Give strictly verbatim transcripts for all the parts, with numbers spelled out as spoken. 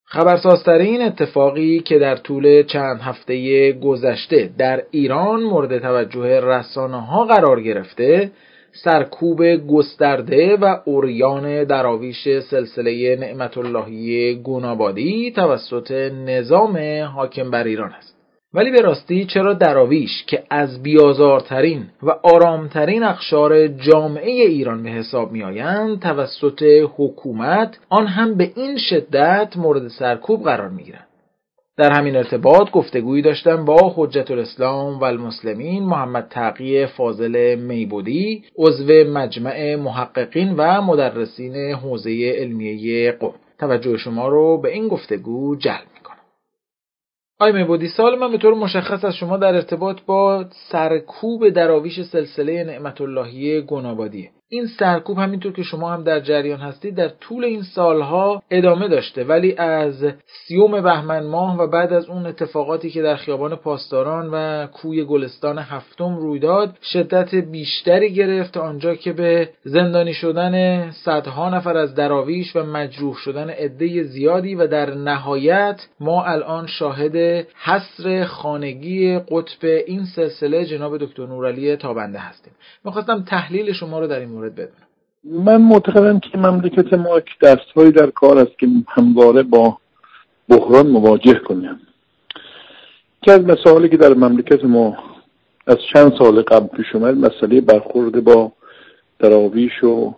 خبرسازترین اتفاقی که در طول چند هفته گذشته در ایران مورد توجه رسانه‌ها قرار گرفته، سرکوب گسترده و عریان دراویش سلسله نعمت اللهی گنابادی توسط نظام حاکم بر ایران است. ولی به راستی چرا دراویش که از بیازارترین و آرامترین اقشار جامعه ایران به حساب می آیند توسط حکومت آن هم به این شدت مورد سرکوب قرار می گیرند؟ در همین ارتباط گفتگویی داشتم با حجت الاسلام و المسلمین محمد تقی فاضل میبودی، عضو مجمع محققین و مدرسین حوزه علمیه قم. توجه شما رو به این گفتگو جلب می‌کنم. آقای میبودی، سوال من به طور مشخص از شما در ارتباط با سرکوب دراویش سلسله نعمت اللهی گنابادیه. این سرکوب همینطور که شما هم در جریان هستید در طول این سالها ادامه داشته، ولی از سیوم بهمن ماه و بعد از اون اتفاقاتی که در خیابان پاسداران و کوی گلستان هفتم روی داد شدت بیشتری گرفت، آنجا که به زندانی شدن صدها نفر از دراویش و مجروح شدن عده زیادی و در نهایت ما الان شاهد حصر خانگی قطب این سلسله جناب دکتر نورعلی تابنده هستیم. می‌خواستم تحلیل شما رو در این مورد بدونم. من معتقدم که مملکت ما دست‌هایی در کار است که همواره با بحران مواجه کنیم. که از مسائلی که در مملکت ما از چند سال قبل پیش اومد مسئله برخورد با دراویش و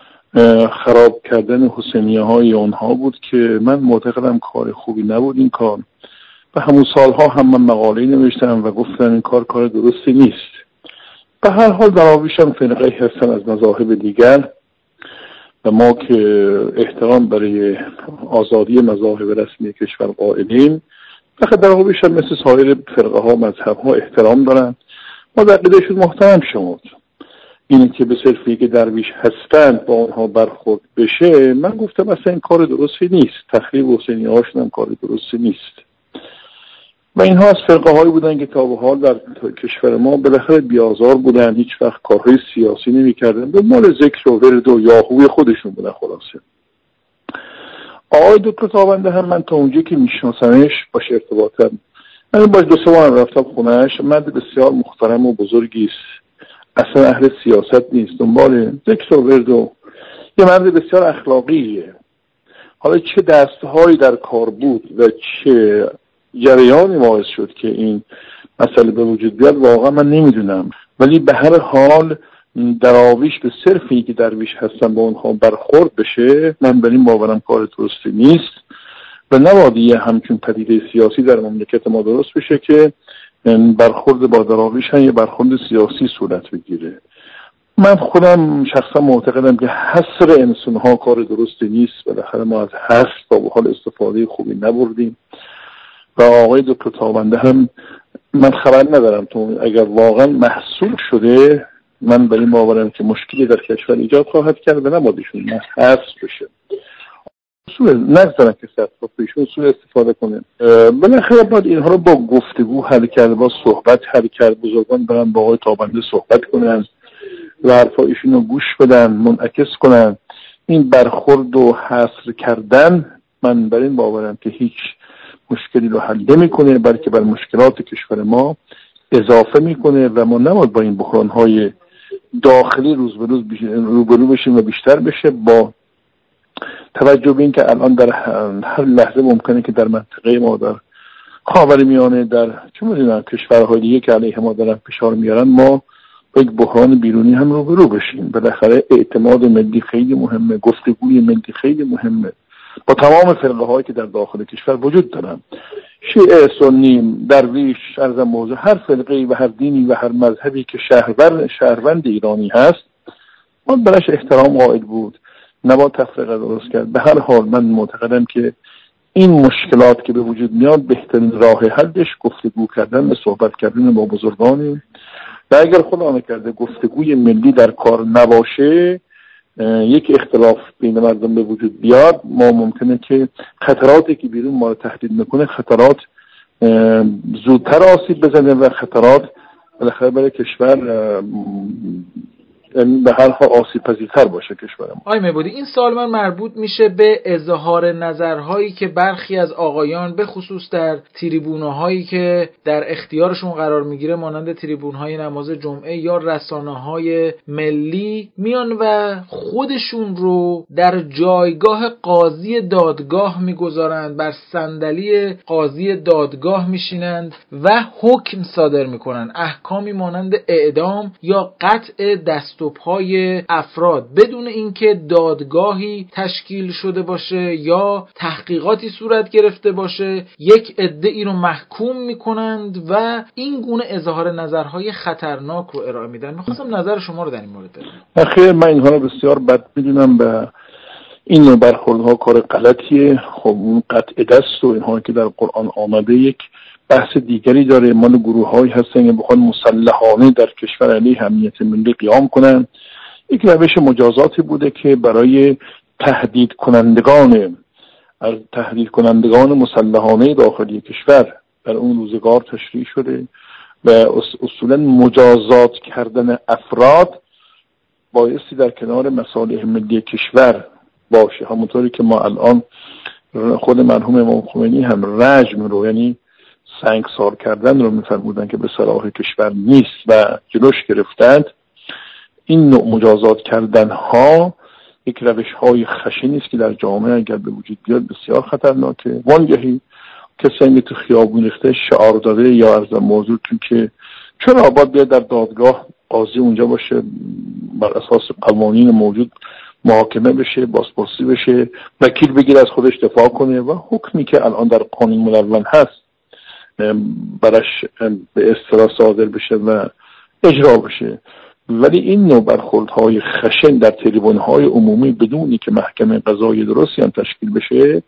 خراب کردن حسینیه‌های اونها بود که من معتقدم کار خوبی نبود این کار. و همون سالها هم من مقاله‌ای نوشتم و گفتم این کار کار درستی نیست. به هر حال دراویش هم فرقه‌ای هستن از مذاهب دیگر و ما که احترام برای آزادی مذاهب رسمی کشور قائلیم، فقط دراویش هم مثل سایر فرقه ها مذهب ها احترام دارن، ما در قیدشون محترم شمود. اینی که به صرفی که درویش هستند با آنها برخورد بشه، من گفتم اصلا این کار درستی نیست. تخریب حسینی هاشون هم کار درستی نیست. و اینها از فرقه هایی بودن که تا به حال در کشور ما بالاخره بیازار بودن، هیچ وقت کارهای سیاسی نمی کردن، به مال ذکر و ورد و یاهوی خودشون بودن. خلاصه آقای دکتر تابنده هم من تا اونجایی که میشناسمش باش ارتباطم، من باش دو سه بار رفتم خونهش، مرد بسیار محترم و بزرگی است، اصلا اهل سیاست نیست، دنبال ذکر و ورد و یه مرد بسیار اخلاقیه. حالا چه دستهایی در کار بود و چه جریانی باعث شد که این مسئله به وجود بیاد واقعا من نمیدونم، ولی به هر حال دراویش به صرفی که درویش هستن با اونها برخورد بشه، من بر این باورم کار درستی نیست و نباید یه همچون پدیده سیاسی در مملکت ما درست بشه که برخورد با دراویش هم یه برخورد سیاسی صورت بگیره. من خودم شخصا معتقدم که حصر انسان‌ها کار درستی نیست. بالاخره ما از حصر تا به حال استفاده خوبی نبردیم و آقای دکتر تابنده هم من خبر ندارم تو اگر واقعا محصول شده، من بر این باورم که مشکلی در کشور ایجاد خواهد کرد و نبایدشون حذف بشه. سوء نگذارن که سرطا پیشون سوء استفاده کنه. بالاخره باید اینها رو با گفتگو حل کرد، با صحبت حل کرد. بزرگان برن با آقای تابنده صحبت کنن و حرفا ایشون رو گوش بدن، منعکس کنن. این برخورد و حصر کردن من بر این باورم که هیچ مشکلی رو حل نمی‌کنه، بلکه بر مشکلات کشور ما اضافه میکنه و ما نباید با این بحران‌های داخلی روز به روز روبرو بشیم و بیشتر بشه، با توجه به این که الان در هر لحظه ممکنه که در منطقه ما در خاورمیانه در چه می‌دونم کشورهای دیگه که علیه ما دارن فشار میارن، ما با یک بحران بیرونی هم روبرو بشیم. بالاخره اعتماد ملی خیلی مهمه، گفتگوی ملی خیلی مهمه با تمام فرقه هایی که در داخل کشور وجود دارن، شیعه، سنی، درویش، ارزم موضوع، هر فرقه‌ای و هر دینی و هر مذهبی که شهروند شهروند ایرانی هست ما براش احترام قائل بود، نباید تفرقه درست کرد. به هر حال من معتقدم که این مشکلات که به وجود میاد بهترین راه حلش گفتگو کردن و صحبت کردن با بزرگانی و اگر خدا نکرده گفتگوی ملی در کار نباشه، یک اختلاف بین مردم به وجود بیاد، ما ممکنه که خطراتی که بیرون ما رو تهدید میکنه خطرات زودتر آسیب بزنه و خطرات بالاخره برای کشور به هر حال آسیب پذیرتر باشه کشورمون. آقای میبودی این سوال من مربوط میشه به اظهار نظرهایی که برخی از آقایان به خصوص در تریبونهایی که در اختیارشون قرار میگیره مانند تریبونهای نماز جمعه یا رسانه‌های ملی میان و خودشون رو در جایگاه قاضی دادگاه میگذارند، بر صندلی قاضی دادگاه میشینند و حکم صادر میکنند، احکامی مانند اعدام یا قطع دست و پای افراد بدون اینکه دادگاهی تشکیل شده باشه یا تحقیقاتی صورت گرفته باشه. یک عده ای رو محکوم میکنند و این گونه اظهار نظرهای خطرناک رو ارائه میدن. میخواستم نظر شما رو در این مورد بدونم. خیر، من اینها رو بسیار بد میدونم و این نوع برخوردها کار غلطیه. خب اون قطع دست و اینها که در قرآن آمده یک بحث دیگری داره. مال گروه هایی هستن که بخوان مسلحانه در کشور علیه امنیت ملی قیام کنن. یک روش مجازاتی بوده که برای تهدید کنندگان از تهدید کنندگان مسلحانه داخلی کشور در اون روزگار تشریع شده و اصولا مجازات کردن افراد بایستی در کنار مصالح ملی کشور باشه. همونطوری که ما الان خود مرحوم امام خمینی هم رجم رو، یعنی سنگسار کردن رو میفرمودن که به صلاح کشور نیست و جلوش گرفتند. این نوع مجازات کردن ها یک روش های خشنی است که در جامعه اگر به وجود بیاد بسیار خطرناکه. وانگهی کسی تو خیابون ریخته شعار داده یا از موضوع که چرا آباد بیاد در دادگاه قاضی اونجا باشه، بر اساس قوانین موجود محاکمه بشه، بازپرسی بشه، وکیل بگیر از خودش دفاع کنه و حکمی که الان در قانون مدون هست برش به اصطلاح صادر بشه و اجرا بشه. ولی این نوع برخوردهای خشن در تریبونهای عمومی بدونی که محکمه قضایی درستی هم تشکیل بشه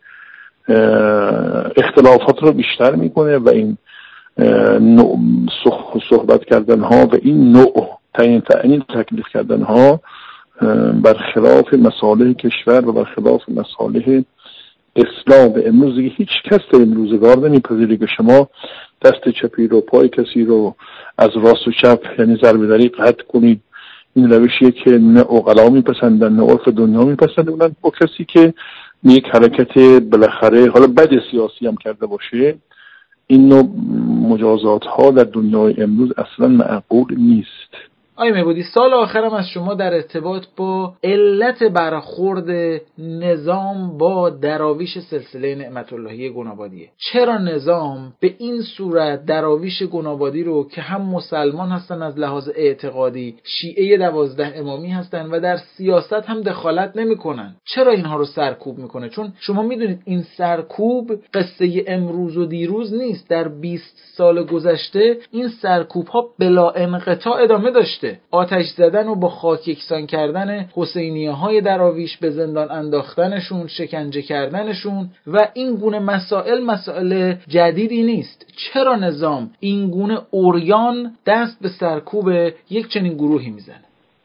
اختلافات رو بیشتر میکنه و این نوع صحبت کردن ها و این نوع تعیین تعیین تکلیف کردن ها برخلاف مصالح کشور و برخلاف مصالح اسلام. امروز دیگه هیچ کس در این روزگار نمیپذیره که شما دست چپی رو، پای کسی رو از راست و چپ یعنی ضربه دری قطع کنید. این روشیه که نه عقلا میپسندن نه عرف دنیا میپسندن. با کسی که یک حرکت بالاخره حالا بد سیاسی هم کرده باشه، این نوع مجازات ها در دنیای امروز اصلا معقول نیست. آقای میبودی سال آخرم از شما در ارتباط با علت برخورد نظام با دراویش سلسله نعمت اللهی گنابادیه. چرا نظام به این صورت دراویش گنابادی رو که هم مسلمان هستن از لحاظ اعتقادی، شیعه دوازده امامی هستن و در سیاست هم دخالت نمی کنن، چرا اینها رو سرکوب میکنه؟ چون شما میدونید این سرکوب قصه امروز و دیروز نیست. در بیست سال گذشته این سرکوب ها بلا انقطاع ادامه داشته. آتش زدن و با خاک یکسان کردن حسینیه های دراویش، به زندان انداختنشون، شکنجه کردنشون و این گونه مسائل مسائل جدیدی نیست. چرا نظام این گونه اوریان دست به سرکوب یک چنین گروهی میزنه؟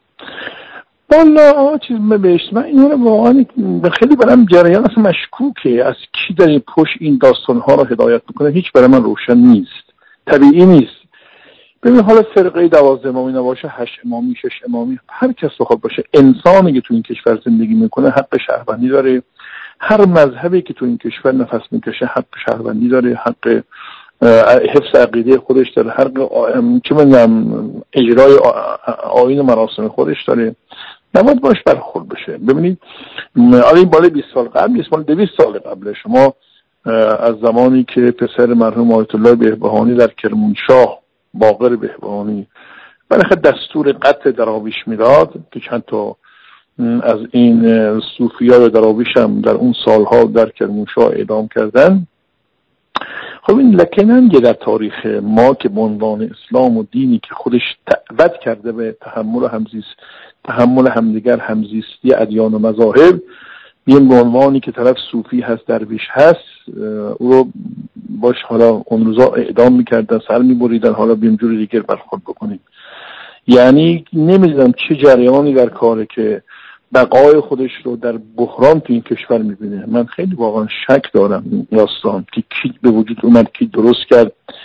والا چیز بهش من این رو واقعا خیلی برام جریان اصلا مشکوکه. از کی در این پشت این داستانها رو هدایت میکنه هیچ برای من روشن نیست، طبیعی نیست. ببین حالا فرقه دوازده امامی نباشه، هشت امامی، شش امامی، هر کس بخواد باشه، انسانی که تو این کشور زندگی میکنه حق شهروندی داره. هر مذهبی که تو این کشور نفس میکشه حق شهروندی داره، حق حفظ عقیده خودش داره، حق چه میدونم اجرای آیین و مراسم خودش داره. نباید باش برخورد بشه. ببینید آره این بالای بیست سال قبل، بیست مال دویست سال قبل، شما از زمانی که پسر مرحوم آیت الله بهبهانی در کرمانشاه، باقر بهبهانی، بالاخره دستور قتل دراویش میداد که چند تا از این صوفیای دراویش هم در اون سالها در کرمانشاه اعدام کردن. خب این لکننگه در تاریخ ما که به عنوان اسلام و دینی که خودش دعوت کرده به تحمل همزیست تحمل همدیگر، همزیستی ادیان و مذاهب، بیم به عنوانی که طرف صوفی هست، درویش هست، او رو باش حالا اون روزا اعدام میکردن، سر میبریدن، حالا بیم جور دیگر برخورد بکنیم. یعنی نمیدونم چه جریانی در کاره که بقای خودش رو در بحران تو این کشور میبینه. من خیلی واقعا شک دارم این داستان که کی به وجود اومد، کی درست کرد.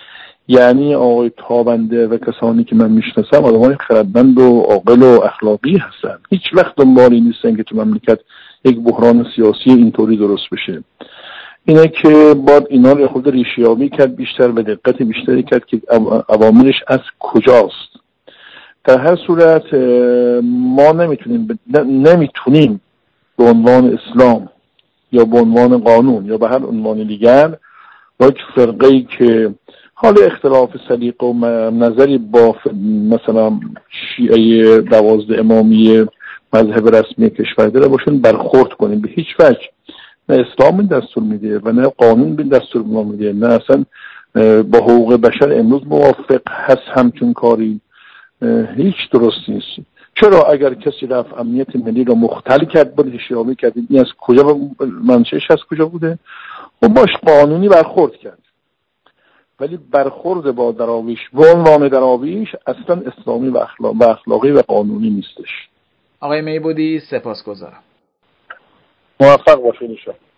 یعنی آقای تابنده و کسانی که من میشناسم آدمای خردمند و عاقل و اخلاقی هستن، هیچ وقت دنبالی نیستن که تو مملکت یک بحران سیاسی اینطوری درست بشه. اینه که باید اینا رو خود ریشیابی کرد بیشتر و دقت بیشتری کرد که عواملش از کجاست. در هر صورت ما نمیتونیم نمیتونیم به عنوان اسلام یا به عنوان قانون یا به هر عنوان دیگر با یک فرقه‌ای که حال اختلاف سلیقه و نظری با مثلا شیعه دوازده امامی مذهب رسمی کشور داره باشون برخورد کنیم. به هیچ وجه نه اسلام این دستور میده و نه قانون این دستور ما میده، نه اصلا با حقوق بشر امروز موافق هست همچون کاری. هیچ درست نیست. چرا اگر کسی رفت امنیت ملی رو مختل کرد بود اشتباهی کرد، این از کجا منشأش از کجا بوده و باش قانونی برخورد کرد، ولی برخورد با دراویش به عنوان دراویش اصلا اسلامی و اخلاق و اخلاقی و قانونی نیستش. آقای میبودی سپاسگزارم. موفق باشید ان شاء الله.